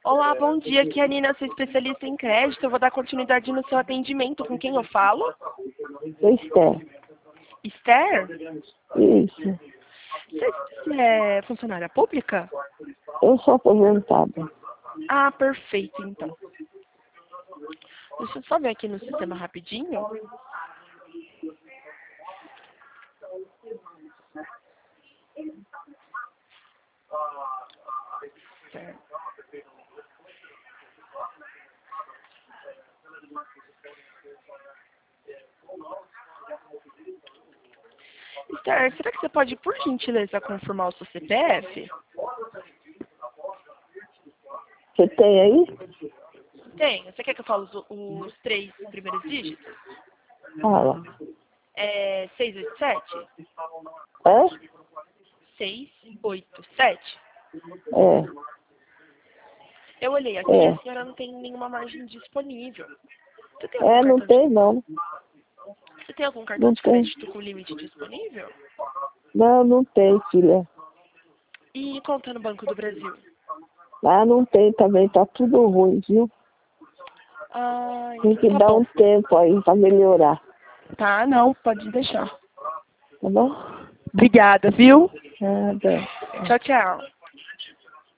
Olá, bom dia. Aqui é a Nina, sou especialista em crédito. Eu vou dar continuidade no seu atendimento. Com quem eu falo? Esther. Esther? Isso. Você é funcionária pública? Eu sou aposentada. Ah, perfeito, então. Deixa eu só ver aqui no sistema rapidinho. Certo. Esther, será que você pode, por gentileza, confirmar o seu CPF? Você tem aí? Tenho. Você quer que eu fale os 3 primeiros dígitos? Fala. É 687? É? 687. É. Eu olhei aqui e a senhora não tem nenhuma margem disponível. Você tem algum Não cartão tem não. Você tem algum cartão Não de tem. crédito com limite disponível? Não tem, filha. E conta no Banco do Brasil? Não tem também, tá tudo ruim, viu? Ah, Tem então que tá dar bom. um tempo aí pra melhorar. Tá, não, pode deixar. Tá bom? Obrigada, viu? Nada. Tchau, tchau.